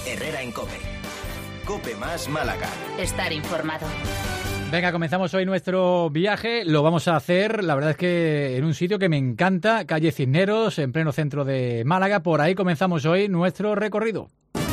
Herrera en COPE. COPE más Málaga. Estar informado. Venga, comenzamos hoy nuestro viaje. Lo vamos a hacer, la verdad es que en un sitio que me encanta, calle Cisneros, en pleno centro de Málaga. Por ahí comenzamos hoy nuestro recorrido.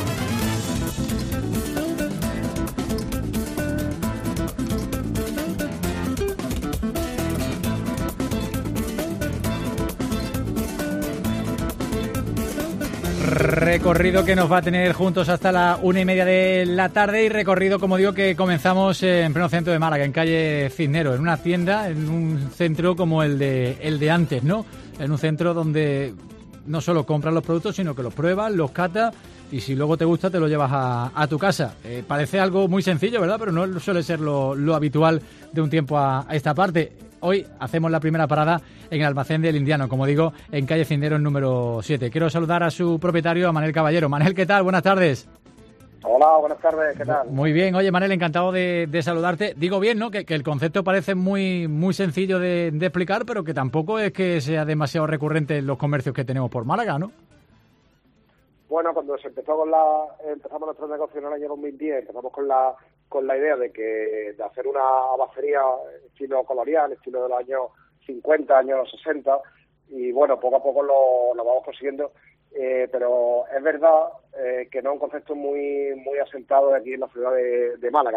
Recorrido que nos va a tener juntos hasta la 1:30 de la tarde y recorrido, como digo, que comenzamos en pleno centro de Málaga, en calle Cisneros, en una tienda, en un centro como el de antes, ¿no? En un centro donde no solo compras los productos, sino que los pruebas, los catas y si luego te gusta te lo llevas a tu casa. Parece algo muy sencillo, ¿verdad? Pero no suele ser lo habitual de un tiempo a esta parte. Hoy hacemos la primera parada en el almacén del Indiano, como digo, en calle Cisneros número 7. Quiero saludar a su propietario, a Manel Caballero. Manel, ¿qué tal? Buenas tardes. Hola, buenas tardes, ¿qué tal? Muy bien. Oye, Manel, encantado de saludarte. Digo bien, ¿no? Que el concepto parece muy sencillo de explicar, pero que tampoco es que sea demasiado recurrente en los comercios que tenemos por Málaga, ¿no? Bueno, cuando se empezamos nuestro negocio en el año 2010, empezamos con la idea de hacer una abacería estilo colonial, estilo de los años 50, años 60, y bueno, poco a poco lo vamos consiguiendo, pero es verdad que no es un concepto muy asentado aquí en la ciudad de Málaga.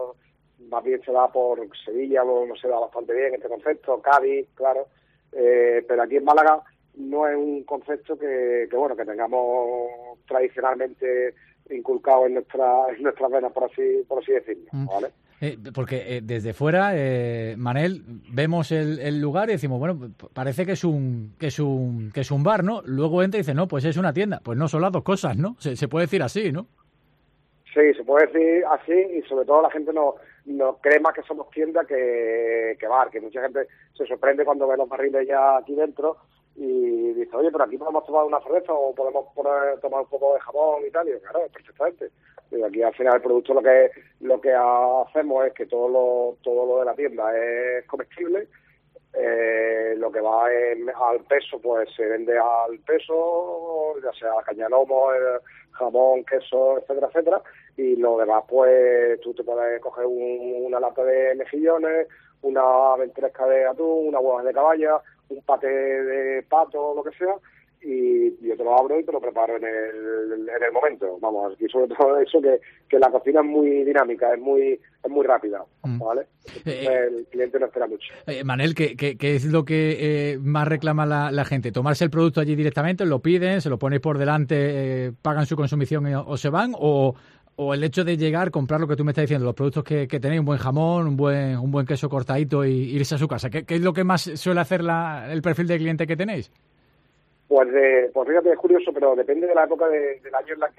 Más bien se da por Sevilla, no se da bastante bien este concepto, Cádiz, claro, pero aquí en Málaga no es un concepto que tengamos tradicionalmente inculcado en nuestras venas, por así decirlo, ¿vale? Porque desde fuera, Manel, vemos el lugar y decimos, bueno, parece que es un bar, ¿no? Luego entra y dice, no, pues es una tienda. Pues no, son las dos cosas, ¿no? Se puede decir así, ¿no? Sí, se puede decir así, y sobre todo la gente no cree más que somos tienda que bar, que mucha gente se sorprende cuando ve los barriles ya aquí dentro y dice, oye, pero aquí podemos tomar una cerveza o podemos tomar un poco de jamón y tal, y claro, perfectamente. Y aquí al final el producto lo que hacemos es que todo lo de la tienda es comestible, lo que va al peso pues se vende al peso, ya sea caña de lomo, jamón, queso, etcétera, etcétera, y lo demás pues tú te puedes coger una lata de mejillones, una ventresca de atún, una huevas de caballa, un paté de pato, lo que sea, y yo te lo abro y te lo preparo en el momento. Vamos, y sobre todo eso que la cocina es muy dinámica, es muy rápida, ¿vale? El cliente no espera mucho. Manel, ¿qué es lo que más reclama la gente? ¿Tomarse el producto allí directamente, lo piden, se lo ponéis por delante, pagan su consumición o se van? ¿O el hecho de llegar, comprar lo que tú me estás diciendo, los productos que tenéis, un buen jamón, un buen queso cortadito y irse a su casa? ¿Qué es lo que más suele hacer el perfil de cliente que tenéis? Pues fíjate, es curioso, pero depende de la época del año en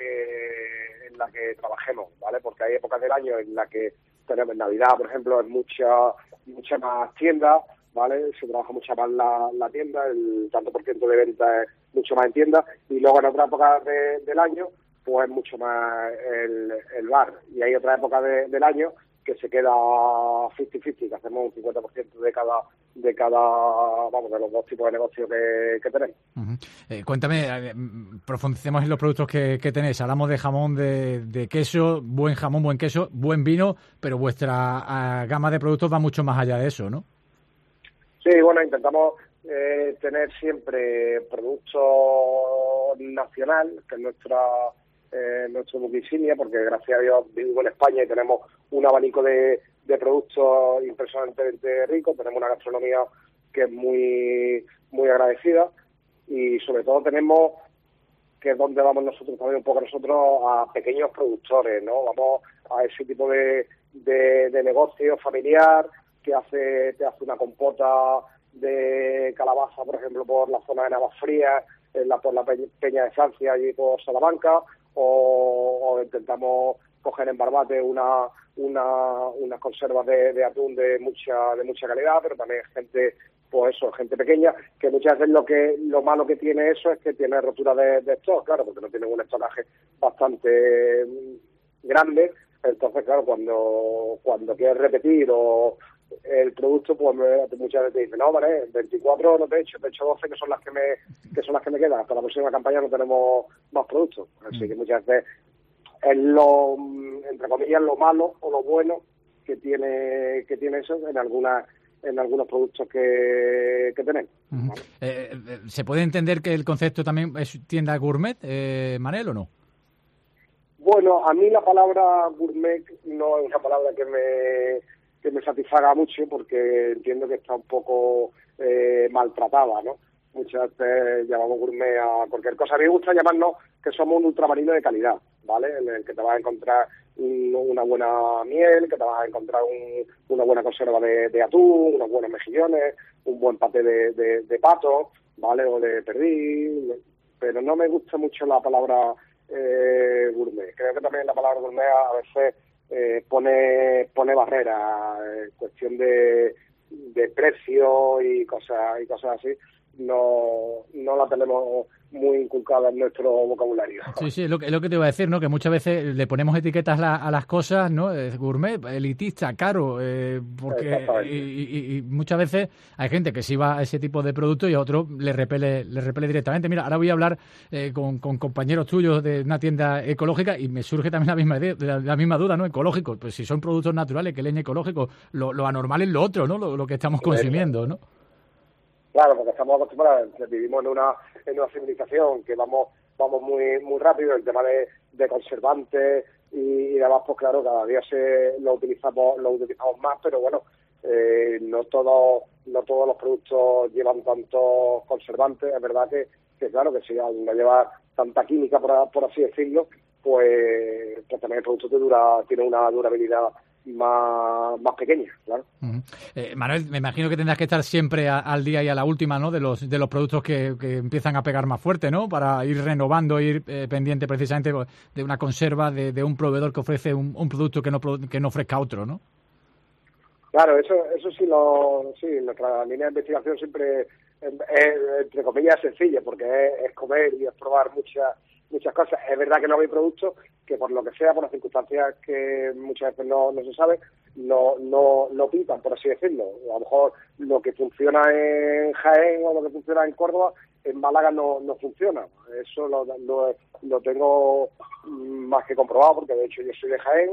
la que trabajemos, ¿vale? Porque hay épocas del año en la que tenemos Navidad, por ejemplo, es mucha más tienda, ¿vale? Se trabaja mucha más la tienda, el tanto por ciento de venta es mucho más en tienda, y luego en otras épocas del año pues mucho más el bar, y hay otra época del año que se queda 50-50, que hacemos un 50% de los dos tipos de negocio que tenemos. Uh-huh. Cuéntame, profundicemos en los productos que tenéis. Hablamos de jamón, de queso, buen jamón, buen queso, buen vino, pero vuestra gama de productos va mucho más allá de eso, ¿no? Sí, bueno, intentamos tener siempre producto nacional, que es nuestro buque insignia, porque gracias a Dios vivimos en España y tenemos un abanico de productos impresionantemente rico, tenemos una gastronomía que es muy agradecida, y sobre todo tenemos, que es donde vamos nosotros también un poco a pequeños productores, ¿no? Vamos a ese tipo de negocio familiar que te hace una compota de calabaza, por ejemplo, por la zona de Navasfrías, por la Peña de Francia, allí por Salamanca, o intentamos coger en Barbate unas conservas de atún de mucha calidad, pero también gente pequeña, que muchas veces lo malo que tiene eso es que tiene rotura de stock, claro, porque no tiene un estocaje bastante grande. Entonces, claro, cuando quieres repetir el producto, pues muchas veces te dicen, no, vale, 24 no te he hecho 12, que son las que me quedan. Hasta la próxima campaña no tenemos más productos. Así que muchas veces es lo, entre comillas, lo malo o lo bueno que tiene eso en algunos productos que tenemos. Uh-huh. ¿Se puede entender que el concepto también es tienda gourmet, Manel, o no? Bueno, a mí la palabra gourmet no es una palabra que me satisfaga mucho, porque entiendo que está un poco maltratada, ¿no? Muchas veces llamamos gourmet a cualquier cosa. A mí me gusta llamarnos que somos un ultramarino de calidad, ¿vale? En el que te vas a encontrar una buena miel, que te vas a encontrar una buena conserva de atún, unos buenos mejillones, un buen paté de pato, ¿vale? O de perdiz, pero no me gusta mucho la palabra gourmet. Creo que también la palabra gourmet a veces pone barreras, cuestión de precio y cosas así. No la tenemos muy inculcada en nuestro vocabulario. Sí, es lo que te iba a decir, ¿no? Que muchas veces le ponemos etiquetas a las cosas, ¿no? Gourmet, elitista, caro, porque y muchas veces hay gente que sí va a ese tipo de productos y a otros le repele directamente. Mira, ahora voy a hablar con compañeros tuyos de una tienda ecológica y me surge también la misma duda, ¿no? Ecológicos, pues si son productos naturales, que leña ecológico, lo anormal es lo otro, ¿no? Lo que estamos consumiendo, ¿no? Claro, porque estamos acostumbrados, vivimos en una civilización que vamos muy rápido, el tema de conservantes y demás, pues claro, cada día lo utilizamos más, pero bueno, no todos los productos llevan tantos conservantes. Es verdad que claro, que si no lleva tanta química, por así decirlo, pues también el producto tiene una durabilidad más pequeña, claro. Uh-huh. Manuel, me imagino que tendrás que estar siempre al día y a la última, ¿no? De los productos que empiezan a pegar más fuerte, ¿no? Para ir renovando, ir pendiente precisamente de una conserva, de un proveedor que ofrece un producto que no ofrezca otro, ¿no? Claro, eso sí, nuestra línea de investigación siempre es, entre comillas, sencilla, porque es comer y es probar muchas cosas. Es verdad que no hay productos que, por lo que sea, por las circunstancias que muchas veces no se sabe, no pitan, por así decirlo. A lo mejor lo que funciona en Jaén o lo que funciona en Córdoba, en Málaga no funciona. Eso lo tengo más que comprobado, porque de hecho yo soy de Jaén,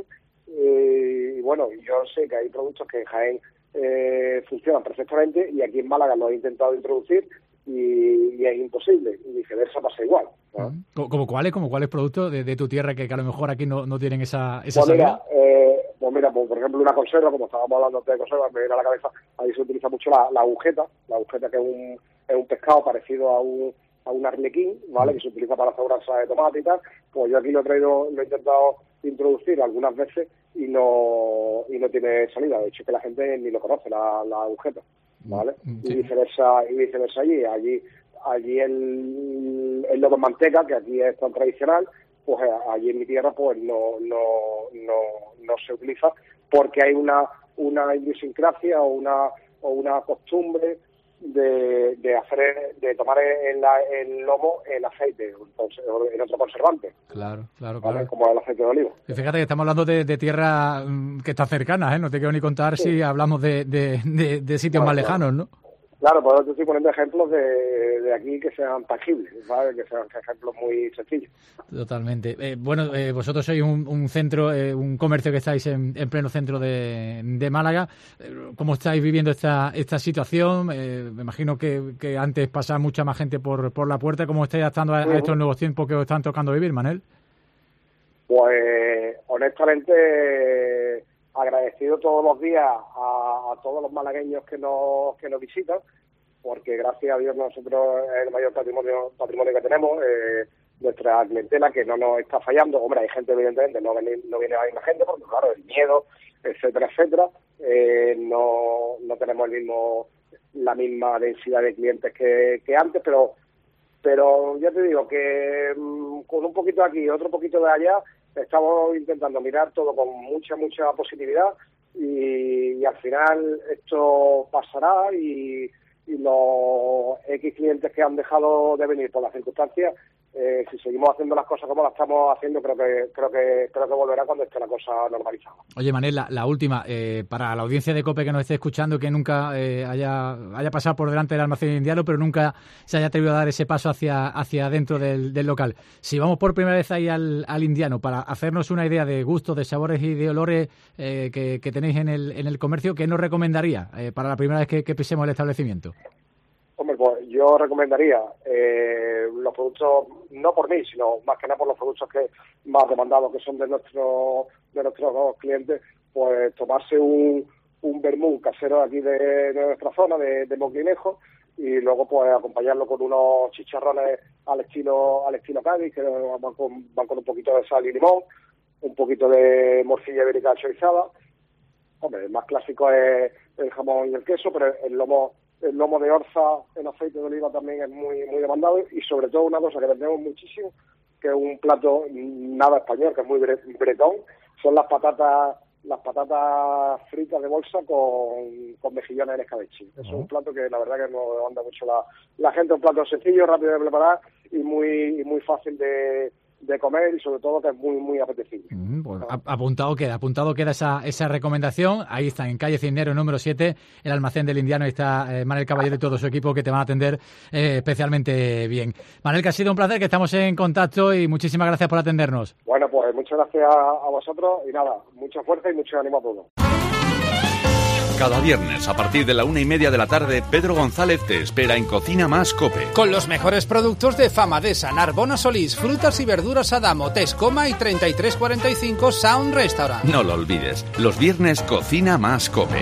y bueno, yo sé que hay productos que en Jaén funcionan perfectamente y aquí en Málaga lo he intentado introducir y es imposible, y viceversa pasa igual, ¿no? ¿Como cuáles productos de tu tierra que a lo mejor aquí no tienen esa pues salida? Mira, por ejemplo, una conserva, como estábamos hablando de conservas, me viene a la cabeza, ahí se utiliza mucho la agujeta que es un pescado parecido a un arlequín, ¿vale? Que se utiliza para hacer salsa de tomate y tal. Pues yo aquí lo he intentado introducir algunas veces y no tiene salida. De hecho, que la gente ni lo conoce, la agujeta, ¿vale? Sí. Y viceversa allí el lobo en manteca, que aquí es tan tradicional, pues allí en mi tierra pues no se utiliza, porque hay una idiosincrasia o una costumbre de tomar el lomo en aceite, en otro conservante. Claro. Como el aceite de oliva. Y fíjate que estamos hablando de tierra que está cercana, ¿eh? No te quiero ni contar si hablamos de sitios más lejanos, ¿no? Claro, pues te estoy poniendo ejemplos de aquí que sean tangibles, ¿sabes? Que sean ejemplos muy sencillos. Totalmente. Vosotros sois un centro, un comercio que estáis en pleno centro de Málaga. ¿Cómo estáis viviendo esta situación? Me imagino que antes pasaba mucha más gente por la puerta. ¿Cómo estáis adaptando a estos nuevos tiempos que os están tocando vivir, Manel? Pues, honestamente, agradecido todos los días a todos los malagueños que nos visitan, porque gracias a Dios nosotros es el mayor patrimonio que tenemos, nuestra clientela, que no nos está fallando. Hombre, hay gente, evidentemente, no viene la misma gente, porque claro, el miedo, etcétera, no tenemos la misma densidad de clientes que antes, pero ya te digo que con un poquito de aquí y otro poquito de allá, estamos intentando mirar todo con mucha positividad y al final esto pasará y los X clientes que han dejado de venir por las circunstancias si seguimos haciendo las cosas como las estamos haciendo, creo que volverá cuando esté la cosa normalizada. Oye, Manel, la última, para la audiencia de COPE que nos esté escuchando, que nunca haya pasado por delante del almacén indiano, pero nunca se haya atrevido a dar ese paso hacia dentro del local. Si vamos por primera vez ahí al indiano, para hacernos una idea de gustos, de sabores y de olores que tenéis en el comercio, ¿qué nos recomendaría para la primera vez que pisemos el establecimiento? Hombre, pues yo recomendaría los productos, no por mí, sino más que nada por los productos que más demandados, que son de nuestros clientes, pues tomarse un vermú casero aquí de nuestra zona, de Moquinejo, y luego pues acompañarlo con unos chicharrones al estilo Cádiz, que van con un poquito de sal y limón, un poquito de morcilla ibérica chorizada. Hombre, el más clásico es el jamón y el queso, pero el lomo de orza en aceite de oliva también es muy muy demandado, y sobre todo una cosa que vendemos muchísimo, que es un plato nada español, que es muy bretón, son las patatas fritas de bolsa con mejillones en escabeche. Eso es un plato que la verdad que nos demanda mucho la gente, un plato sencillo, rápido de preparar y muy fácil de comer, y sobre todo que es muy muy apetecible. Pues apuntado queda esa recomendación. Ahí está, en calle Cisneros número 7, el almacén del indiano. Ahí está Manel Caballero y todo su equipo, que te van a atender especialmente bien. Manel, que ha sido un placer, que estamos en contacto, y muchísimas gracias por atendernos. Bueno, pues muchas gracias a vosotros, y nada, mucha fuerza y mucho ánimo a todos. Cada viernes, a partir de la 1:30 de la tarde, Pedro González te espera en Cocina Más COPE. Con los mejores productos de Famadesa, Narbona Solís, frutas y verduras Adamo, Tescoma y 3345 Sound Restaurant. No lo olvides, los viernes Cocina Más COPE.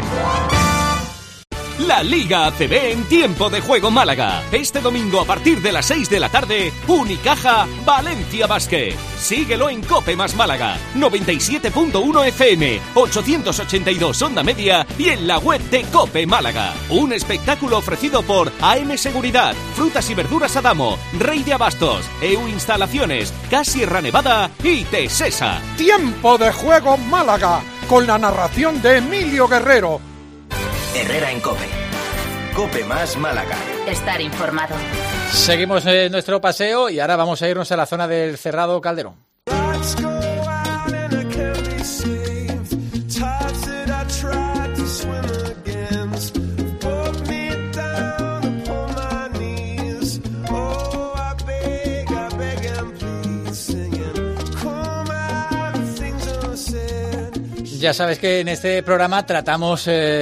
La Liga ACB en tiempo de juego Málaga. Este domingo a partir de las 6 de la tarde, Unicaja Valencia Basket. Síguelo en COPE más Málaga, 97.1 FM, 882 onda media y en la web de COPE Málaga. Un espectáculo ofrecido por AM Seguridad, Frutas y Verduras Adamo, Rey de Abastos, EU Instalaciones, Sierra Nevada y Tesesa. Tiempo de juego Málaga, con la narración de Emilio Guerrero. Herrera en COPE. COPE más Málaga. Estar informado. Seguimos nuestro paseo, y ahora vamos a irnos a la zona del Cerrado Calderón. Ya sabes que en este programa tratamos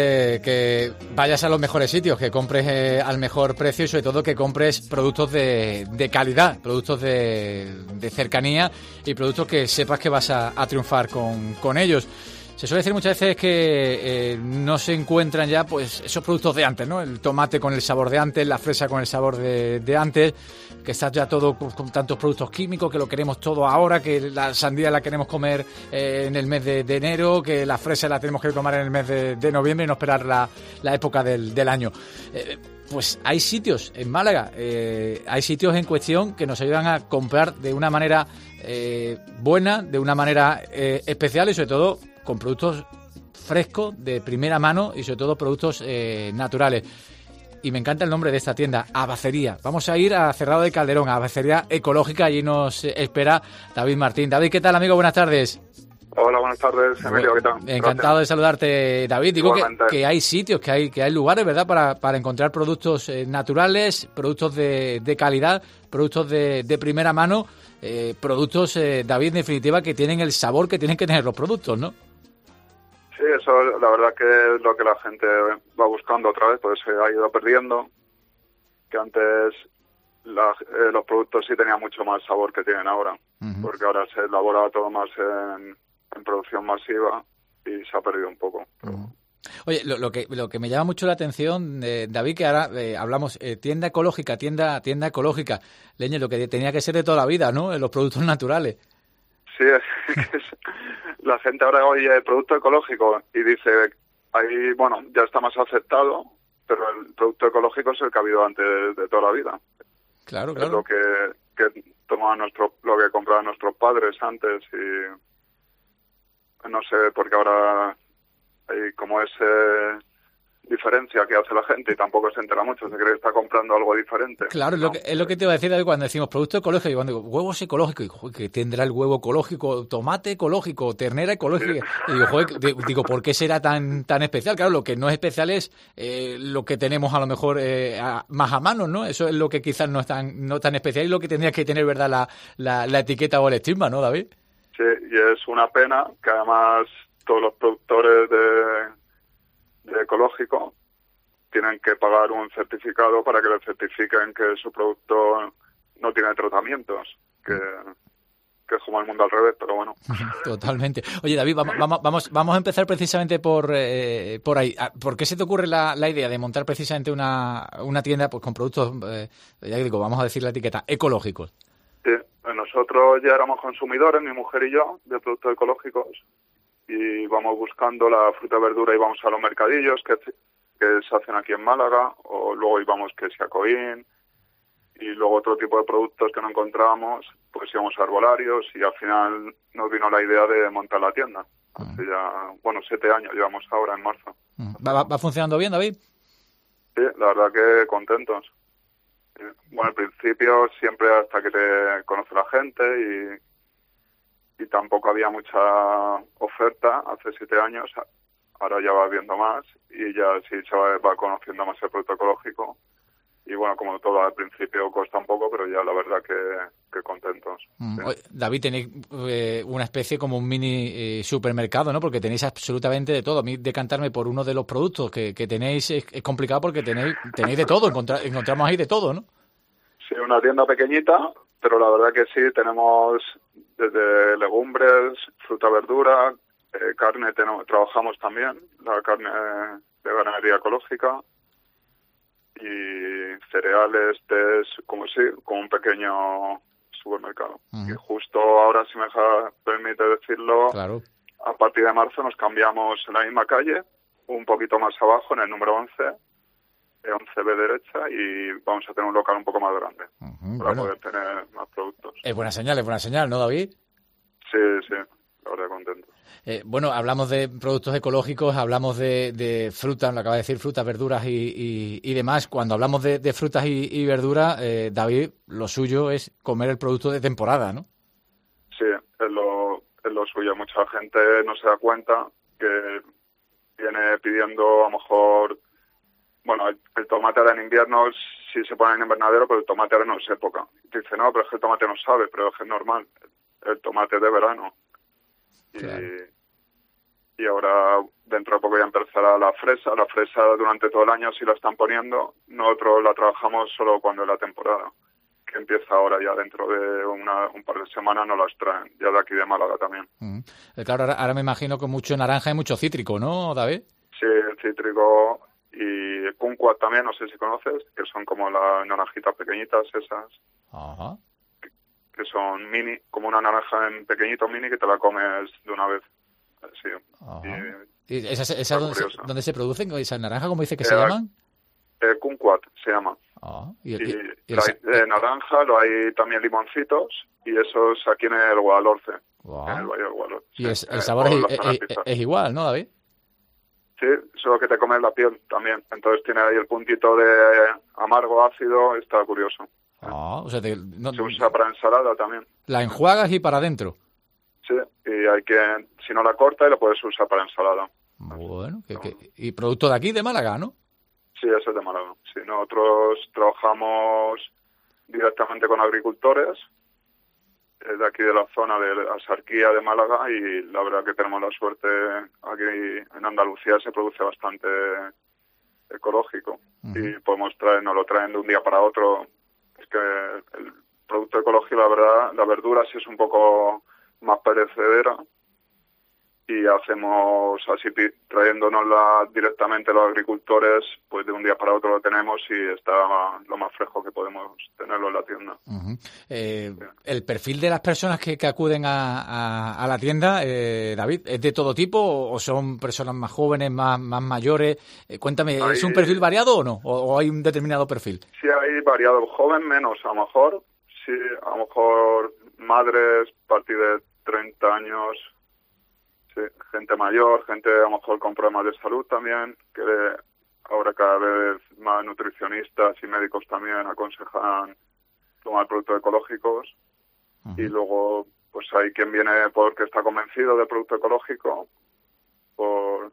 que vayas a los mejores sitios, que compres al mejor precio, y sobre todo que compres productos de calidad, productos de cercanía, y productos que sepas que vas a triunfar con ellos. Se suele decir muchas veces que no se encuentran ya pues esos productos de antes, ¿no? El tomate con el sabor de antes, la fresa con el sabor de antes, que está ya todo con tantos productos químicos, que lo queremos todo ahora, que la sandía la queremos comer en el mes de enero, que la fresa la tenemos que tomar en el mes de noviembre y no esperar la época del año. Pues hay sitios en Málaga, hay sitios en cuestión que nos ayudan a comprar de una manera buena, de una manera especial, y sobre todo con productos frescos, de primera mano, y sobre todo productos naturales. Y me encanta el nombre de esta tienda, Abacería. Vamos a ir a Cerrado de Calderón, a Abacería Ecológica. Allí nos espera David Martín. David, ¿qué tal, amigo? Buenas tardes. Hola, buenas tardes, Emilio, ¿qué tal? Encantado de saludarte, David. Digo que hay sitios, que hay lugares, ¿verdad?, para encontrar productos naturales, productos de calidad, productos de primera mano, productos, David, en definitiva, que tienen el sabor que tienen que tener los productos, ¿no? Sí, eso la verdad que es lo que la gente va buscando otra vez, pues se ha ido perdiendo, que antes los productos sí tenían mucho más sabor que tienen ahora, porque ahora se elabora todo más en producción masiva y se ha perdido un poco. Oye, lo que me llama mucho la atención, David, que ahora hablamos tienda ecológica, tienda ecológica. Leñe, lo que tenía que ser de toda la vida, ¿no? Los productos naturales. Sí, la gente ahora oye producto ecológico y dice, ahí, bueno, ya está más aceptado, pero el producto ecológico es el que ha habido antes de toda la vida. Claro. Es lo que tomaban lo que compraban nuestros padres antes, y no sé, porque ahora hay como ese diferencia que hace la gente y tampoco se entera mucho, se cree que está comprando algo diferente. Claro, ¿no? Es lo que te iba a decir, David, cuando decimos producto ecológico, y cuando digo huevos ecológicos, y, joder, que tendrá el huevo ecológico, tomate ecológico, ternera ecológica, sí. Y digo, joder, digo, ¿por qué será tan especial? Claro, lo que no es especial es lo que tenemos a lo mejor más a mano, ¿no? Eso es lo que quizás no es tan especial y lo que tendría que tener, ¿verdad?, la etiqueta o el estigma, ¿no, David? Sí, y es una pena que además todos los productores de ecológico tienen que pagar un certificado para que les certifiquen que su producto no tiene tratamientos, que es como el mundo al revés, pero bueno. Totalmente. Oye, David, vamos a empezar precisamente por ahí. ¿Por qué se te ocurre la idea de montar precisamente una tienda pues con productos, ya digo, vamos a decir la etiqueta, ecológicos? Sí, nosotros ya éramos consumidores, mi mujer y yo, de productos ecológicos, y vamos buscando la fruta y verdura y vamos a los mercadillos que se hacen aquí en Málaga, o luego íbamos que si a Coín, y luego otro tipo de productos que no encontrábamos, pues íbamos a herbolarios y al final nos vino la idea de montar la tienda. Hace ya, 7 años llevamos ahora en marzo. ¿Va funcionando bien, David? Sí, la verdad que contentos. Bueno, al principio siempre hasta que te conoce la gente y tampoco había mucha oferta hace 7 años. Ahora ya va viendo más y ya sí se va conociendo más el producto ecológico. Y bueno, como todo al principio cuesta un poco, pero ya la verdad que contentos. Sí. David, tenéis una especie como un mini supermercado, ¿no? Porque tenéis absolutamente de todo. A mí decantarme por uno de los productos que tenéis es complicado porque tenéis de todo, encontramos ahí de todo, ¿no? Sí, una tienda pequeñita, pero la verdad que sí, tenemos desde legumbres, fruta, verdura, carne, trabajamos también, la carne de ganadería ecológica, y cereales, como un pequeño supermercado. Uh-huh. Y justo ahora, si me permite decirlo, claro, a partir de marzo nos cambiamos en la misma calle, un poquito más abajo, en el número 11B derecha, y vamos a tener un local un poco más grande, para poder tener más productos. Es buena señal, ¿no, David? Sí, la verdad contento. Hablamos de productos ecológicos, hablamos de frutas, lo acaba de decir, frutas, verduras y demás. Cuando hablamos de frutas y verduras, David, lo suyo es comer el producto de temporada, ¿no? Sí, es lo suyo. Mucha gente no se da cuenta que viene pidiendo a lo mejor... Bueno, el tomate ahora en invierno sí se pone en invernadero, pero el tomate ahora no es época. Y dice, no, pero es que el tomate no sabe, pero es que es normal. El tomate de verano. Claro. Y ahora dentro de poco ya empezará la fresa. La fresa durante todo el año sí la están poniendo. Nosotros la trabajamos solo cuando es la temporada, que empieza ahora ya dentro de un par de semanas nos las traen, ya de aquí de Málaga también. Claro, ahora me imagino con mucho naranja y mucho cítrico, ¿no, David? Sí, cítrico y kumquat también, no sé si conoces, que son como las naranjitas pequeñitas esas. Ajá. Que son mini, como una naranja en pequeñito mini que te la comes de una vez. Sí. ¿Y esas dónde se producen? ¿Esas naranjas, cómo dice que se llaman? Kumquat se llama. Naranja, lo hay también limoncitos, y esos aquí en el Guadalhorce, en el Valle del Guadalhorce. Y el sabor es igual, ¿no, David? Sí, solo que te comes la piel también. Entonces tiene ahí el puntito de amargo, ácido, está curioso. O sea, se usa para ensalada también. La enjuagas y para adentro. Sí, y hay que, si no la corta, la puedes usar para ensalada. Bueno, y producto de aquí, de Málaga, ¿no? Sí, eso es de Málaga. Sí, nosotros trabajamos directamente con agricultores de aquí de la zona de la Sarquía de Málaga, y la verdad que tenemos la suerte, aquí en Andalucía se produce bastante ecológico. Y podemos nos lo traen de un día para otro. Es que el producto ecológico, la verdad, la verdura sí es un poco más perecedera, y hacemos así, trayéndonosla directamente los agricultores, pues de un día para otro lo tenemos y está lo más fresco que podemos tenerlo en la tienda. ¿El perfil de las personas que acuden a la tienda, David, es de todo tipo o son personas más jóvenes, más mayores? Cuéntame, ¿es un perfil variado o no? ¿O hay un determinado perfil? Sí, hay variado. Joven menos, a lo mejor. Sí, a lo mejor madres a partir de 30 años... Sí, gente mayor, gente a lo mejor con problemas de salud también, que ahora cada vez más nutricionistas y médicos también aconsejan tomar productos ecológicos. Y luego pues hay quien viene porque está convencido del producto ecológico por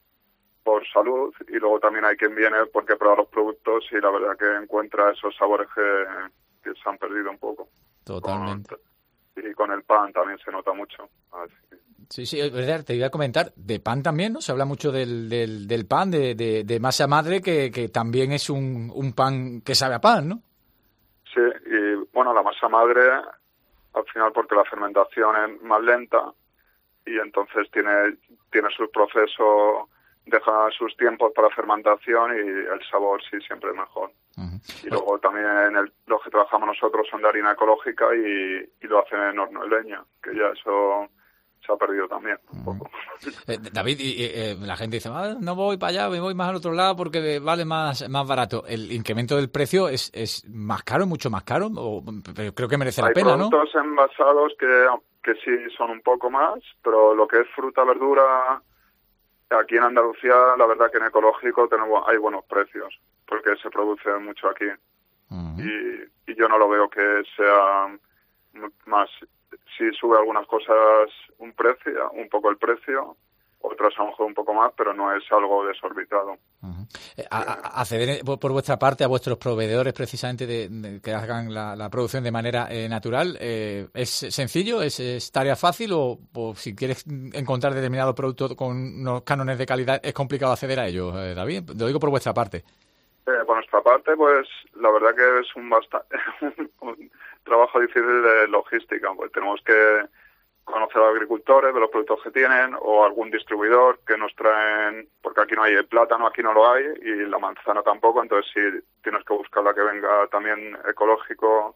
salud, y luego también hay quien viene porque prueba los productos y la verdad que encuentra esos sabores que se han perdido un poco. Totalmente. Y con el pan también se nota mucho. Sí, es verdad, te iba a comentar, de pan también, ¿no? Se habla mucho del pan, de masa madre, que también es un pan que sabe a pan, ¿no? Sí, y bueno, la masa madre, al final porque la fermentación es más lenta y entonces tiene su proceso, deja sus tiempos para fermentación y el sabor sí siempre es mejor. Y luego también los que trabajamos nosotros son de harina ecológica y lo hacen en horno de leña, que ya eso se ha perdido también un poco. David, la gente dice, no voy para allá, me voy más al otro lado porque vale más barato. ¿El incremento del precio es más caro, mucho más caro? Pero creo que merece la pena, ¿no? Hay productos envasados que sí son un poco más, pero lo que es fruta, verdura, aquí en Andalucía, la verdad que en ecológico hay buenos precios, porque se produce mucho aquí. Y yo no lo veo que sea más. Sí sube algunas cosas un poco el precio, otras a lo mejor un poco más, pero no es algo desorbitado. Acceder por vuestra parte a vuestros proveedores precisamente de que hagan la producción de manera natural, ¿es sencillo? ¿Es tarea fácil? O si quieres encontrar determinado producto con unos cánones de calidad, ¿es complicado acceder a ellos, David? Lo digo por vuestra parte. Por nuestra parte, pues la verdad que es un trabajo difícil de logística, pues tenemos que conocer a los agricultores de los productos que tienen o algún distribuidor que nos traen, porque aquí no hay el plátano, aquí no lo hay, y la manzana tampoco, entonces sí tienes que buscar la que venga también ecológico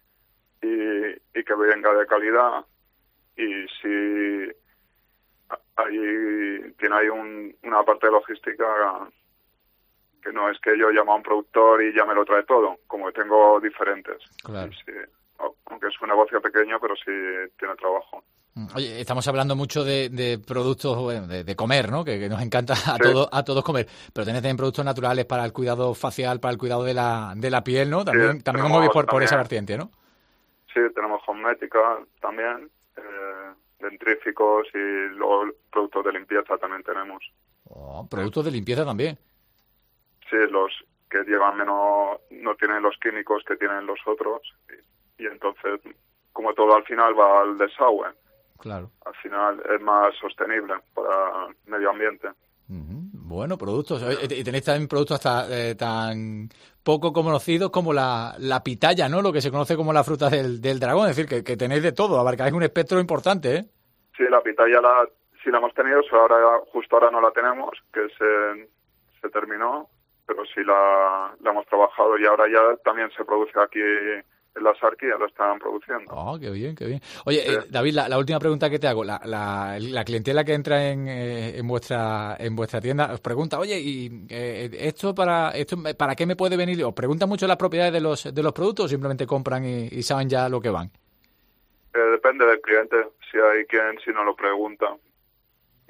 y que venga de calidad. Y si hay una parte de logística que no es que yo llamo a un productor y ya me lo trae todo, como que tengo diferentes. Claro. Sí, aunque es un negocio pequeño, pero sí tiene trabajo. Oye, estamos hablando mucho de productos, bueno, de comer, ¿no? Que nos encanta a todos comer, pero tenéis también productos naturales para el cuidado facial, para el cuidado de la piel, ¿no? También os movéis por esa vertiente, ¿no? Sí, tenemos cosmética también, dentríficos, y luego productos de limpieza también tenemos. ¿Productos de limpieza también? Sí, los que llevan menos, no tienen los químicos que tienen los otros, y entonces, como todo al final va al desagüe, claro, al final es más sostenible para el medio ambiente. Bueno, productos. Y tenéis también productos hasta tan poco conocidos como la pitaya, ¿no? Lo que se conoce como la fruta del dragón. Es decir, que tenéis de todo, abarcáis un espectro importante, ¿eh? Sí, la pitaya sí la hemos tenido, justo ahora no la tenemos, que se terminó, pero sí la hemos trabajado, y ahora ya también se produce aquí en la Sarqui, ya lo están produciendo. Qué bien, qué bien. Oye, David, la última pregunta que te hago, la clientela que entra en vuestra tienda os pregunta, oye, ¿y esto para qué me puede venir? ¿Os preguntan mucho las propiedades de los productos o simplemente compran y saben ya lo que van? Depende del cliente, si hay quien no lo pregunta, y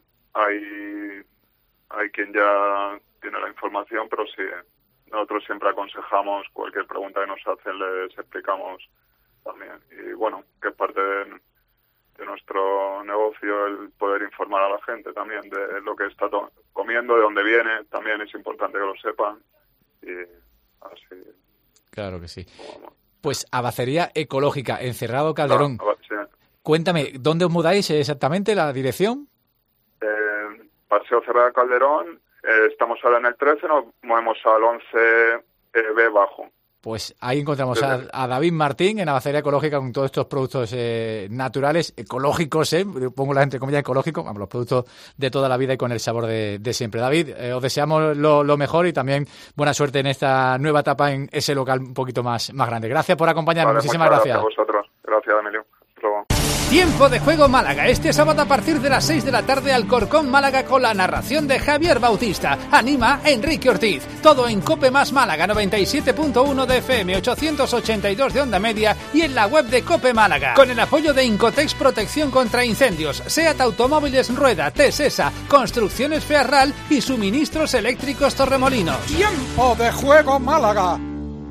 hay quien ya tiene la información, pero sí, nosotros siempre aconsejamos cualquier pregunta que nos hacen, les explicamos también. Y bueno, que es parte de nuestro negocio el poder informar a la gente también de lo que está comiendo, de dónde viene, también es importante que lo sepan. Y así. Claro que sí. Pues Abacería Ecológica, en Cerrado Calderón. Sí. Cuéntame, ¿dónde os mudáis exactamente, la dirección? Paseo Cerrado Calderón. Estamos ahora en el 13, nos movemos al 11B bajo. Pues ahí encontramos a David Martín en Abacería Ecológica con todos estos productos naturales, ecológicos, pongo la entre comillas ecológicos, vamos, los productos de toda la vida y con el sabor de siempre. David, os deseamos lo mejor y también buena suerte en esta nueva etapa en ese local un poquito más grande. Gracias por acompañarnos, muchísimas gracias. Gracias a vosotros. Gracias, Emilio. Hasta luego. Tiempo de Juego Málaga, este sábado a partir de las 6 de la tarde, Alcorcón Málaga, con la narración de Javier Bautista. Anima Enrique Ortiz. Todo en Cope Más Málaga, 97.1 de FM, 882 de onda media y en la web de Cope Málaga. Con el apoyo de Incotex Protección contra Incendios, SEAT Automóviles Rueda, Tesesa, Construcciones Fearral y Suministros Eléctricos Torremolinos. Tiempo de Juego Málaga.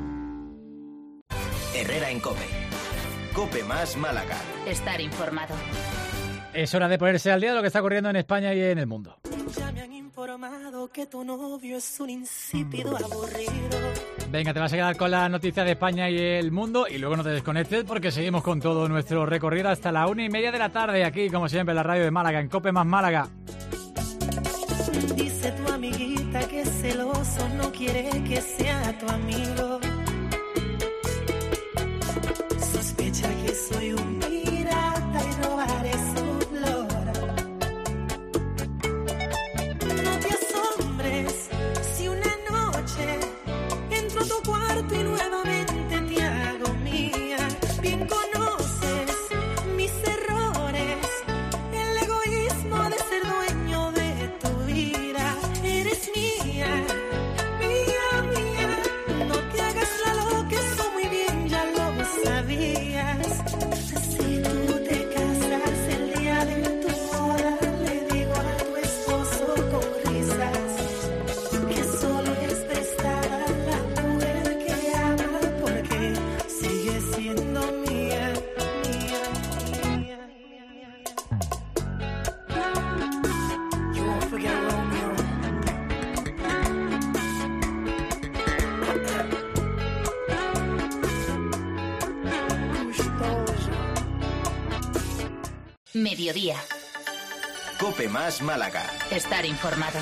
Herrera en COPE. COPE Más Málaga. Estar informado. Es hora de ponerse al día de lo que está ocurriendo en España y en el mundo. Ya me han informado que tu novio es un insípido aburrido. Venga, te vas a quedar con la noticia de España y el mundo y luego no te desconectes porque seguimos con todo nuestro recorrido hasta la 1:30 de la tarde aquí, como siempre, en la radio de Málaga, en COPE Más Málaga. Dice tu amiguita que celoso no quiere que sea tu amigo. Sospecha que soy un pirata y robaré su flor. No te asombres si una noche entro a tu cuarto y nuevamente te hago mía. Bien conoces mis errores, el egoísmo de ser dueño de tu vida. Eres mía, mía, mía. No te hagas la loca, eso muy bien ya lo sabías. Si tú te casas el día de tu boda, le digo a tu esposo con risas que solo es prestada la mujer que ama, porque sigue siendo mía, mía, mía, mía. You won't forget Romeo. Mediodía. COPE Más Málaga. Estar informado.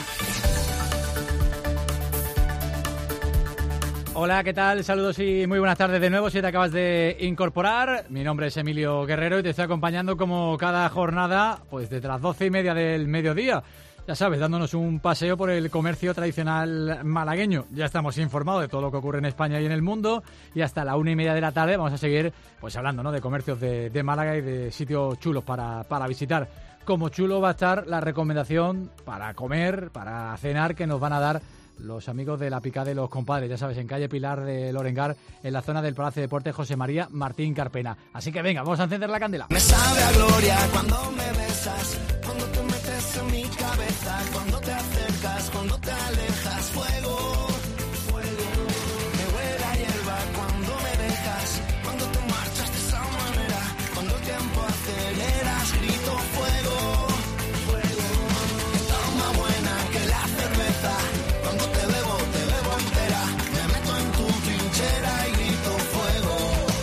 Hola, ¿qué tal? Saludos y muy buenas tardes de nuevo si te acabas de incorporar. Mi nombre es Emilio Guerrero y te estoy acompañando como cada jornada, pues desde las 12:30 del mediodía. Ya sabes, dándonos un paseo por el comercio tradicional malagueño. Ya estamos informados de todo lo que ocurre en España y en el mundo. Y hasta la 1:30 de la tarde vamos a seguir pues hablando, ¿no?, de comercios de Málaga y de sitios chulos para visitar. Como chulo va a estar la recomendación para comer, para cenar, que nos van a dar los amigos de la Picada de los Compadres. Ya sabes, en calle Pilar de Lorengar, en la zona del Palacio de Deportes José María Martín Carpena. Así que venga, vamos a encender la candela. Me sabe a gloria cuando me besas, cuando te metes en mi cabeza, cuando te acercas, cuando te alejas. Fuego, fuego, me huele a hierba cuando me dejas, cuando te marchas de esa manera, cuando el tiempo aceleras, grito fuego, fuego. Está más buena que la cerveza, cuando te bebo entera, me meto en tu trinchera y grito fuego.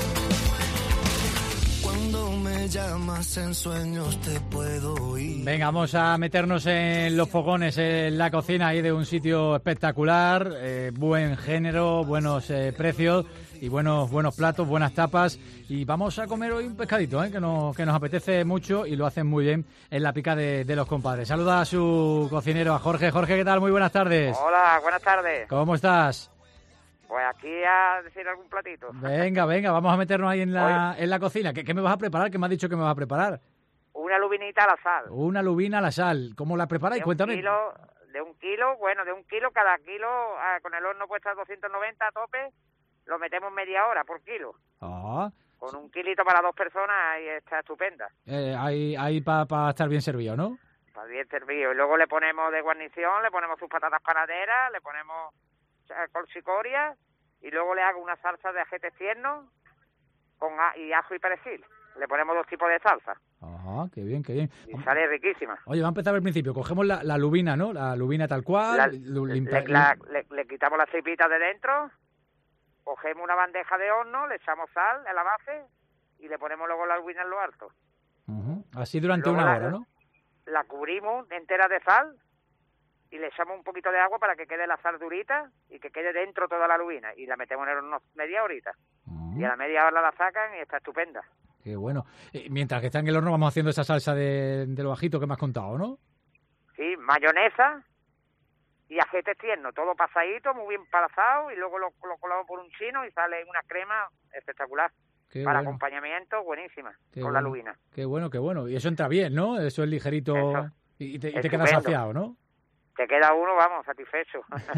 Cuando me llamas en sueños te puedo oír. Venga, vamos a meternos en los fogones, en la cocina ahí de un sitio espectacular, buen género, buenos precios y buenos platos, buenas tapas. Y vamos a comer hoy un pescadito, que nos apetece mucho y lo hacen muy bien en la Pica de los Compadres. Saluda a su cocinero, a Jorge. Jorge, ¿qué tal? Muy buenas tardes. Hola, buenas tardes. ¿Cómo estás? Pues aquí a decir algún platito. Venga, vamos a meternos ahí en la cocina. ¿Qué me vas a preparar? ¿Qué me has dicho que me vas a preparar? Una lubinita a la sal. Una lubina a la sal. ¿Cómo la preparáis? Cuéntame. De un kilo, cada kilo, con el horno puesto a 290 a tope, lo metemos media hora por kilo. Ah. Con un kilito para 2 personas y está estupenda. Ahí para estar bien servido, ¿no? Para bien servido. Y luego le ponemos de guarnición, le ponemos sus patatas panaderas, le ponemos colchicoria y luego le hago una salsa de ajetes tiernos y ajo y perejil. Le ponemos 2 tipos de salsa. Ajá, qué bien, qué bien. Y sale riquísima. Oye, va a empezar al principio. Cogemos la lubina, ¿no? La lubina tal cual. Le quitamos las tripitas de dentro, cogemos una bandeja de horno, le echamos sal en la base y le ponemos luego la lubina en lo alto. Uh-huh. Así durante luego una hora, ¿no? La cubrimos entera de sal y le echamos un poquito de agua para que quede la sal durita y que quede dentro toda la lubina. Y la metemos en el horno media horita. Uh-huh. Y a la media hora la sacan y está estupenda. Qué bueno. Mientras que está en el horno vamos haciendo esa salsa de lo bajito que me has contado, ¿no? Sí, mayonesa y ajetes tiernos, todo pasadito, muy bien pasado, y luego lo colamos por un chino y sale una crema espectacular. para acompañamiento, buenísima, con la lubina. Qué bueno, qué bueno. Y eso entra bien, ¿no? Eso es ligerito y te quedas saciado, ¿no? Te queda uno, vamos, satisfecho.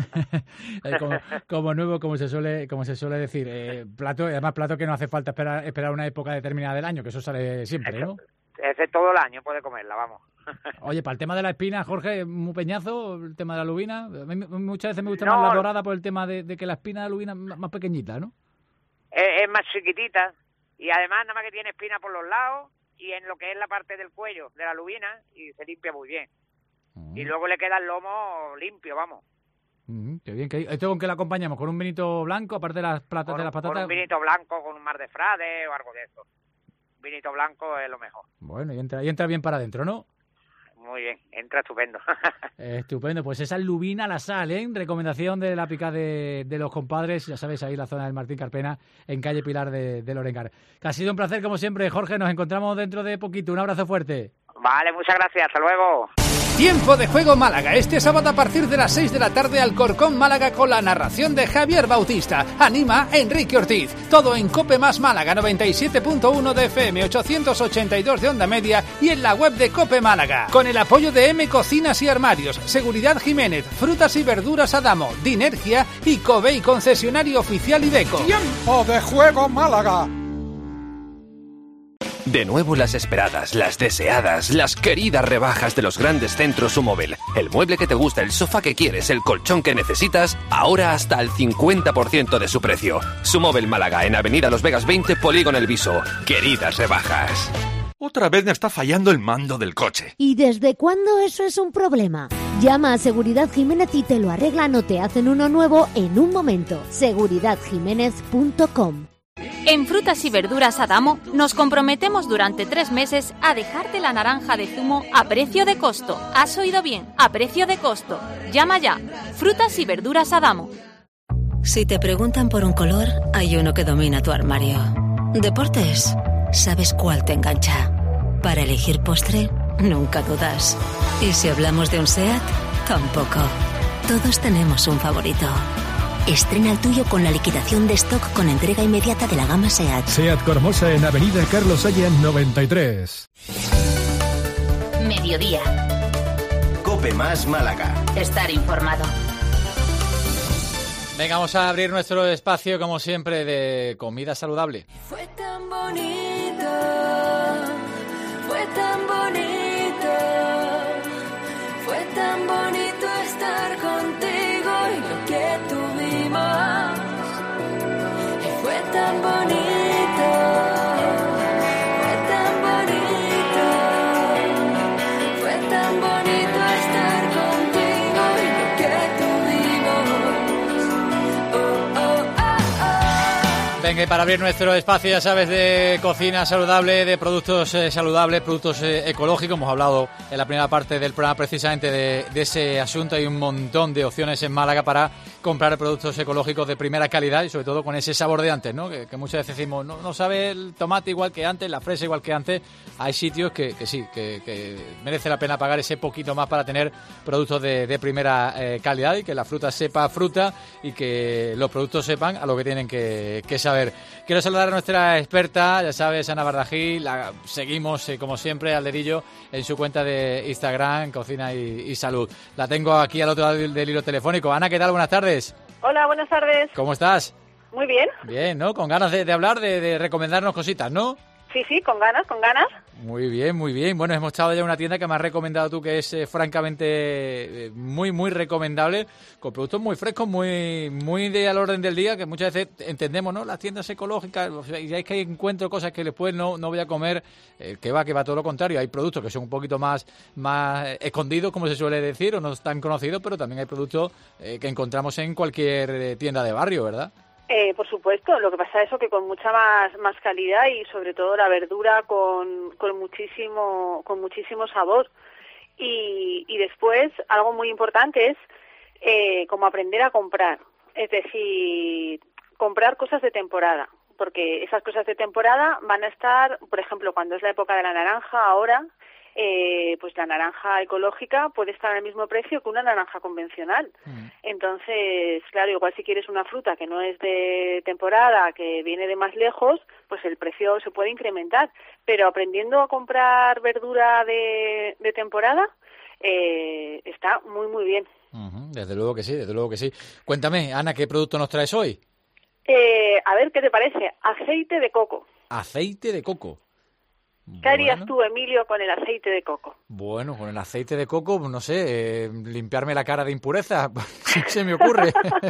como nuevo, como se suele decir. Plato, además plato que no hace falta esperar una época determinada del año, que eso sale siempre, ¿no? Ese todo el año puede comerla, vamos. Oye, para el tema de la espina, Jorge, muy peñazo, el tema de la lubina. A mí muchas veces me gusta más la dorada por el tema de que la espina de la lubina es más pequeñita, ¿no? Es más chiquitita y además nada más que tiene espina por los lados y en lo que es la parte del cuello de la lubina y se limpia muy bien. Y luego le queda el lomo limpio, vamos. Qué bien. ¿Esto con qué la acompañamos? ¿Con un vinito blanco, aparte de las patatas? Con un vinito blanco, con un mar de frade o algo de eso. Vinito blanco es lo mejor. Bueno, y entra bien para adentro, ¿no? Muy bien, entra estupendo. Estupendo, pues esa lubina a la sal, ¿eh? Recomendación de la pica de los compadres, ya sabéis, ahí en la zona del Martín Carpena, en calle Pilar de Lorengar. Que ha sido un placer, como siempre, Jorge, nos encontramos dentro de poquito. Un abrazo fuerte. Vale, muchas gracias, hasta luego. Tiempo de Juego Málaga, este sábado a partir de las 6 de la tarde Alcorcón Málaga con la narración de Javier Bautista. Anima Enrique Ortiz. Todo en Cope Más Málaga 97.1 de FM, 882 de onda media y en la web de Cope Málaga. Con el apoyo de M Cocinas y Armarios, Seguridad Jiménez, Frutas y Verduras Adamo, Dinergia y Covey Concesionario Oficial Iveco. Tiempo de Juego Málaga. De nuevo las esperadas, las deseadas, las queridas rebajas de los grandes centros Sumóvel. El mueble que te gusta, el sofá que quieres, el colchón que necesitas, ahora hasta el 50% de su precio. Sumóvel Málaga, en Avenida Los Vegas 20, Polígono El Viso. Queridas rebajas. Otra vez me está fallando el mando del coche. ¿Y desde cuándo eso es un problema? Llama a Seguridad Jiménez y te lo arreglan o te hacen uno nuevo en un momento. seguridadjiménez.com. En Frutas y Verduras Adamo nos comprometemos durante 3 meses a dejarte la naranja de zumo a precio de costo. ¿Has oído bien? A precio de costo. Llama ya. Frutas y Verduras Adamo. Si te preguntan por un color, hay uno que domina tu armario. Deportes, ¿sabes cuál te engancha? Para elegir postre, nunca dudas. Y si hablamos de un SEAT, tampoco. Todos tenemos un favorito. Estrena el tuyo con la liquidación de stock con entrega inmediata de la gama SEAT. SEAT Cormosa en Avenida Carlos Allan 93. Mediodía. Cope Más Málaga. Estar informado. Venga, vamos a abrir nuestro espacio, como siempre, de comida saludable. Fue tan bonito, fue tan bonito, fue tan bonito estar contigo y lo que tuvimos. Y fue tan bonito, fue tan bonito, fue tan bonito estar contigo y lo que tuvimos. Venga, y para abrir nuestro espacio, ya sabes, de cocina saludable, de productos saludables, productos ecológicos. Hemos hablado en la primera parte del programa precisamente de ese asunto. Hay un montón de opciones en Málaga para comprar productos ecológicos de primera calidad y sobre todo con ese sabor de antes, ¿no? Que muchas veces decimos, no sabe el tomate igual que antes, la fresa igual que antes. Hay sitios que sí, que merece la pena pagar ese poquito más para tener productos de primera calidad y que la fruta sepa fruta y que los productos sepan a lo que tienen que saber. Quiero saludar a nuestra experta, ya sabes, Ana Bardají. La seguimos, como siempre, al dedillo en su cuenta de Instagram, Cocina y Salud. La tengo aquí al otro lado del hilo telefónico. Ana, ¿qué tal? Buenas tardes. Hola, buenas tardes. ¿Cómo estás? Muy bien. Bien, ¿no? Con ganas de hablar, de recomendarnos cositas, ¿no? Sí, con ganas, con ganas. Muy bien, muy bien. Bueno, hemos estado ya en una tienda que me has recomendado tú, que es francamente muy, muy recomendable, con productos muy frescos, muy de al orden del día, que muchas veces entendemos, ¿no? Las tiendas ecológicas, y es que encuentro cosas que después no voy a comer, que va todo lo contrario. Hay productos que son un poquito más escondidos, como se suele decir, o no tan conocidos, pero también hay productos que encontramos en cualquier tienda de barrio, ¿verdad? Por supuesto, lo que pasa es eso, que con mucha más calidad y sobre todo la verdura con muchísimo sabor. Y después, algo muy importante es como aprender a comprar, es decir, comprar cosas de temporada, porque esas cosas de temporada van a estar, por ejemplo, cuando es la época de la naranja ahora, pues la naranja ecológica puede estar al mismo precio que una naranja convencional. Entonces, claro, igual si quieres una fruta que no es de temporada, que viene de más lejos, pues el precio se puede incrementar. Pero aprendiendo a comprar verdura de temporada, está muy, muy bien. Desde luego que sí, desde luego que sí. Cuéntame, Ana, ¿qué producto nos traes hoy? A ver, ¿qué te parece? Aceite de coco. Aceite de coco. ¿Qué harías tú, Emilio, con el aceite de coco? Bueno, con el aceite de coco, no sé, limpiarme la cara de impureza, se me ocurre.